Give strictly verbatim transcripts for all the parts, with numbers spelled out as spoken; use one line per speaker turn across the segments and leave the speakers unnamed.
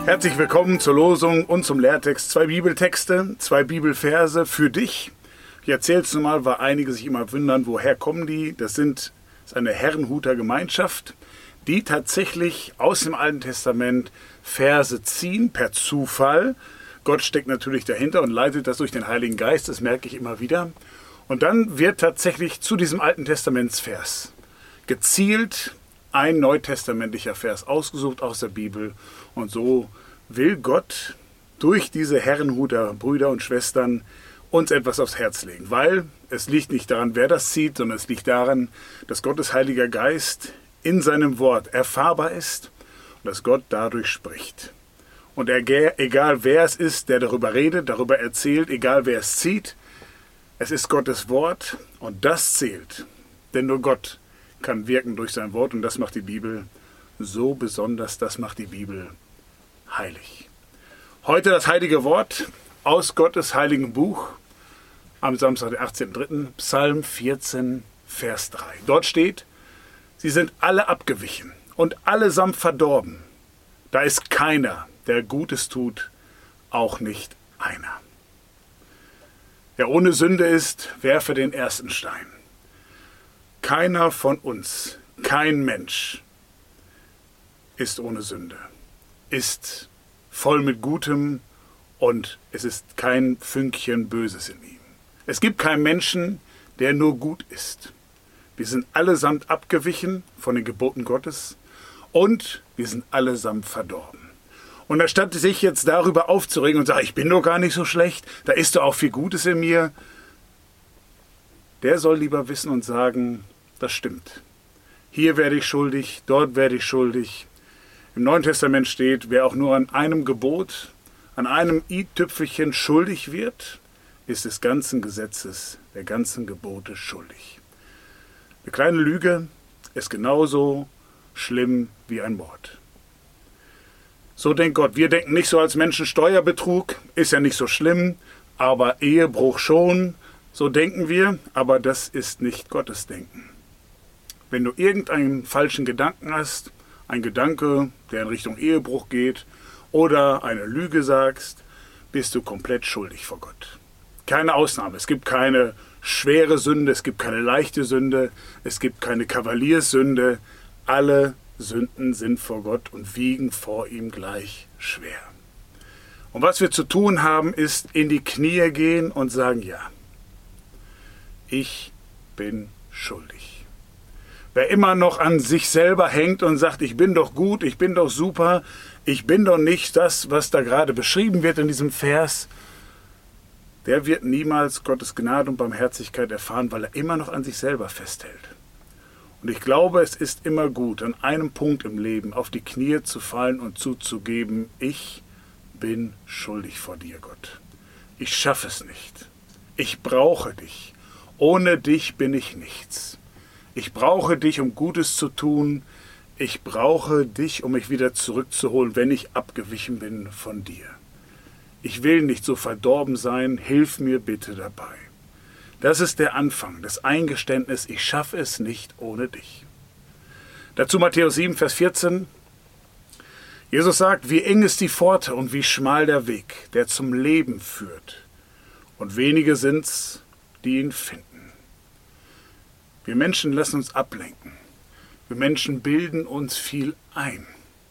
Herzlich willkommen zur Losung und zum Lehrtext. Zwei Bibeltexte, zwei Bibelverse für dich. Ich erzähle es mal, weil einige sich immer wundern, woher kommen die. Das sind das ist eine Herrenhuter Gemeinschaft, die tatsächlich aus dem Alten Testament Verse ziehen, per Zufall. Gott steckt natürlich dahinter und leitet das durch den Heiligen Geist, das merke ich immer wieder. Und dann wird tatsächlich zu diesem Alten Testamentsvers gezielt ein neutestamentlicher Vers ausgesucht aus der Bibel. Und so will Gott durch diese Herrenhuter Brüder und Schwestern uns etwas aufs Herz legen. Weil es liegt nicht daran, wer das zieht, sondern es liegt daran, dass Gottes Heiliger Geist in seinem Wort erfahrbar ist und dass Gott dadurch spricht. Und egal wer es ist, der darüber redet, darüber erzählt, egal wer es zieht, es ist Gottes Wort und das zählt. Denn nur Gott kann wirken durch sein Wort und das macht die Bibel so besonders, das macht die Bibel heilig. Heute das heilige Wort aus Gottes heiligen Buch am Samstag, den achtzehnten dritten Psalm vierzehn, Vers drei. Dort steht: Sie sind alle abgewichen und allesamt verdorben. Da ist keiner, der Gutes tut, auch nicht einer. Wer ohne Sünde ist, werfe den ersten Stein. Keiner von uns, kein Mensch ist ohne Sünde, ist voll mit Gutem und es ist kein Fünkchen Böses in ihm. Es gibt keinen Menschen, der nur gut ist. Wir sind allesamt abgewichen von den Geboten Gottes und wir sind allesamt verdorben. Und anstatt sich jetzt darüber aufzuregen und sagen, ich bin doch gar nicht so schlecht, da ist doch auch viel Gutes in mir, der soll lieber wissen und sagen, das stimmt. Hier werde ich schuldig, dort werde ich schuldig. Im Neuen Testament steht, wer auch nur an einem Gebot, an einem i-Tüpfelchen schuldig wird, ist des ganzen Gesetzes, der ganzen Gebote schuldig. Eine kleine Lüge ist genauso schlimm wie ein Mord. So denkt Gott. Wir denken nicht so als Menschen, Steuerbetrug ist ja nicht so schlimm, aber Ehebruch schon. So denken wir, aber das ist nicht Gottes Denken. Wenn du irgendeinen falschen Gedanken hast, ein Gedanke, der in Richtung Ehebruch geht, oder eine Lüge sagst, bist du komplett schuldig vor Gott. Keine Ausnahme. Es gibt keine schwere Sünde, es gibt keine leichte Sünde, es gibt keine Kavalierssünde. Alle Sünden sind vor Gott und wiegen vor ihm gleich schwer. Und was wir zu tun haben, ist in die Knie gehen und sagen, ja, ich bin schuldig. Wer immer noch an sich selber hängt und sagt, ich bin doch gut, ich bin doch super, ich bin doch nicht das, was da gerade beschrieben wird in diesem Vers, der wird niemals Gottes Gnade und Barmherzigkeit erfahren, weil er immer noch an sich selber festhält. Und ich glaube, es ist immer gut, an einem Punkt im Leben auf die Knie zu fallen und zuzugeben, ich bin schuldig vor dir, Gott. Ich schaffe es nicht. Ich brauche dich. Ohne dich bin ich nichts. Ich brauche dich, um Gutes zu tun. Ich brauche dich, um mich wieder zurückzuholen, wenn ich abgewichen bin von dir. Ich will nicht so verdorben sein, hilf mir bitte dabei. Das ist der Anfang, das Eingeständnis, ich schaffe es nicht ohne dich. Dazu Matthäus sieben, Vers vierzehn. Jesus sagt, wie eng ist die Pforte und wie schmal der Weg, der zum Leben führt. Und wenige sind's, die ihn finden. Wir Menschen lassen uns ablenken. Wir Menschen bilden uns viel ein,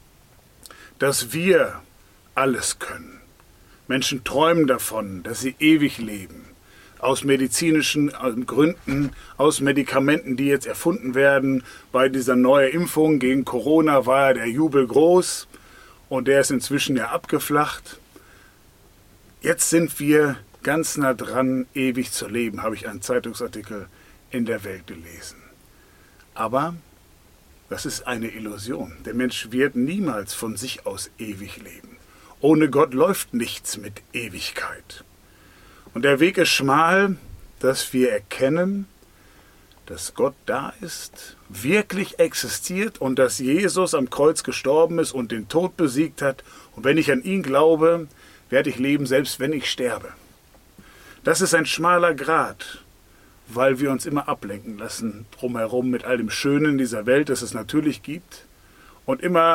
dass wir alles können. Menschen träumen davon, dass sie ewig leben. Aus medizinischen Gründen, aus Medikamenten, die jetzt erfunden werden. Bei dieser neuen Impfung gegen Corona war ja der Jubel groß und der ist inzwischen ja abgeflacht. Jetzt sind wir ganz nah dran, ewig zu leben, habe ich einen Zeitungsartikel in der Welt gelesen. Aber das ist eine Illusion. Der Mensch wird niemals von sich aus ewig leben. Ohne Gott läuft nichts mit Ewigkeit. Und der Weg ist schmal, dass wir erkennen, dass Gott da ist, wirklich existiert und dass Jesus am Kreuz gestorben ist und den Tod besiegt hat. Und wenn ich an ihn glaube, werde ich leben, selbst wenn ich sterbe. Das ist ein schmaler Grat, weil wir uns immer ablenken lassen drumherum mit all dem Schönen dieser Welt, das es natürlich gibt. Und immer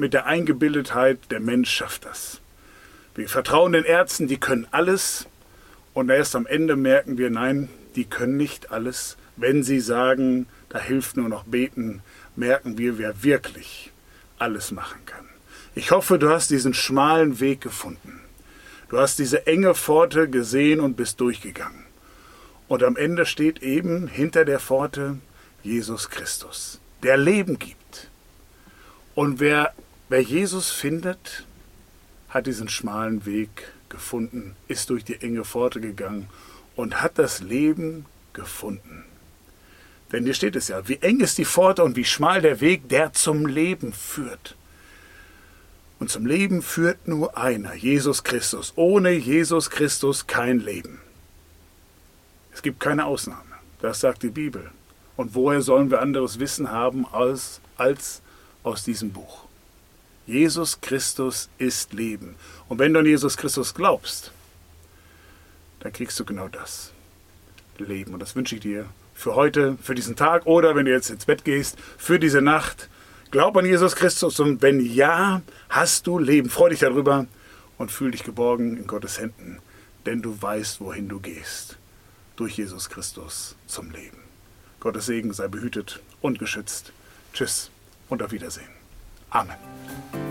mit der Eingebildetheit, der Mensch schafft das. Wir vertrauen den Ärzten, die können alles. Und erst am Ende merken wir, nein, die können nicht alles. Wenn sie sagen, da hilft nur noch beten, merken wir, wer wirklich alles machen kann. Ich hoffe, du hast diesen schmalen Weg gefunden. Du hast diese enge Pforte gesehen und bist durchgegangen. Und am Ende steht eben hinter der Pforte Jesus Christus, der Leben gibt. Und wer, wer Jesus findet, hat diesen schmalen Weg gefunden, ist durch die enge Pforte gegangen und hat das Leben gefunden. Denn hier steht es ja, wie eng ist die Pforte und wie schmal der Weg, der zum Leben führt. Und zum Leben führt nur einer, Jesus Christus. Ohne Jesus Christus kein Leben. Es gibt keine Ausnahme, das sagt die Bibel. Und woher sollen wir anderes Wissen haben als, als aus diesem Buch? Jesus Christus ist Leben. Und wenn du an Jesus Christus glaubst, dann kriegst du genau das. Leben. Und das wünsche ich dir für heute, für diesen Tag oder wenn du jetzt ins Bett gehst, für diese Nacht. Glaub an Jesus Christus und wenn ja, hast du Leben. Freu dich darüber und fühl dich geborgen in Gottes Händen, denn du weißt, wohin du gehst. Durch Jesus Christus zum Leben. Gottes Segen sei behütet und geschützt. Tschüss und auf Wiedersehen. Amen.